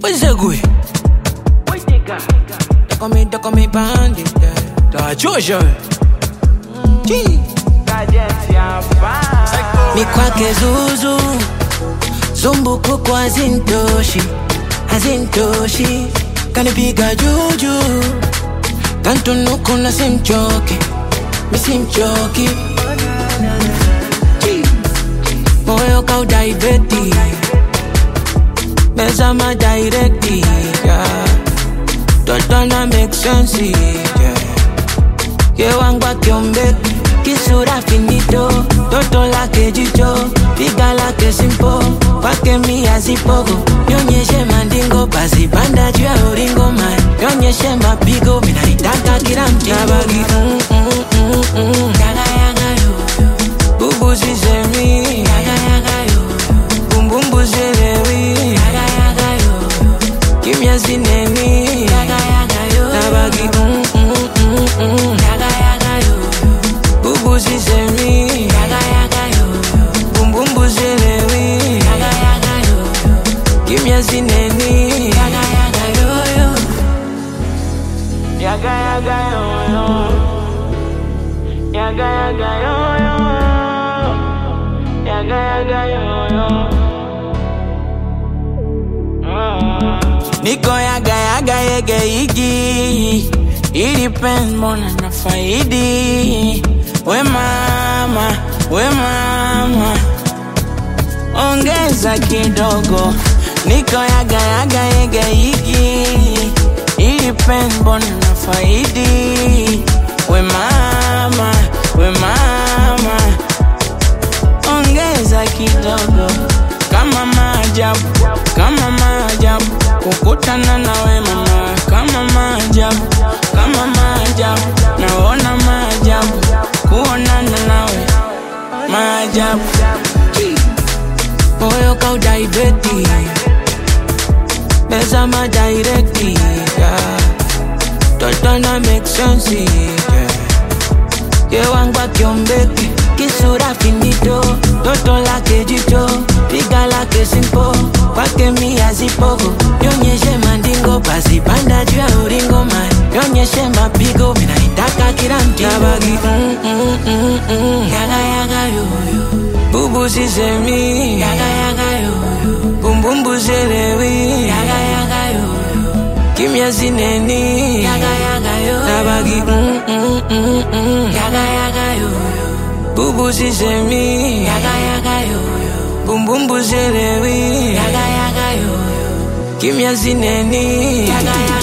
What's that good? Toco me bandit. Da Georgia. Mi kwake zuzu. Zumbuku kwa hazintoshi. Kanipiga juju. Kantunuku na simchoki. Mi simchoki. Moyo kaudaiveti. Mezama directi, yeah. Toto na make sense, yeah. Yewangwa kiombeki, kisura finito. Toto lake jicho, piga lake simpo. Kwake mia zipogo, nyonyeshe mandingo. Basi panda juu ya uringo man, nyonyeshe mapigo. Minaitaka kila mtiabagi, yaga yaga yo. Bubu sisemi, yaga yaga yo. Bumbumbu selewi, yaga yaga yo. Kimya sinemi, yaga yaga yo. Nabagi, yaga yaga yo. Bubu sisemi, yaga yaga yo. Bumbumbu selewi, yaga yaga yo. Kimya sinemi, yaga yaga yo yo. Yaga yaga yo yo. Yaga yaga yo yo. Yaga yaga yo yo. Niko yaga yege igi. It depends mona na faidi. We mama ongeza kidogo. Niko yaga yege igi. It depends mona na faidi. We mama ongeza kidogo. Kama maajabu kukutana nawe mama. Kama maajabu naona maajabu kuonana nawe. Maajabu moyo kaudaiveti. Mezama directi, yeah. Toto na make sense, yeah. Yewangwa kiombeki, kisura finito. Toto lake jicho, piga lake simpo. Kwake mia zipogo, nyonyeshe mandingo. Basi panda juu ya uringo man, nyonyeshe mapigo. Minaitaka kila mtigo. Nabagi, yaga yaga yo yo. Bubu sisemi, yaga yaga yo yo. Bumbumbu selewi, yaga yaga yo yo. Kimya sineni, yaga yaga yo. Nabagi, yaga yaga yo yo. Bubu sisemi, yaga yaga yo yo. Bumbumbu selewi, yaga yaga yo yo. Kimya sineni, yaga yaga.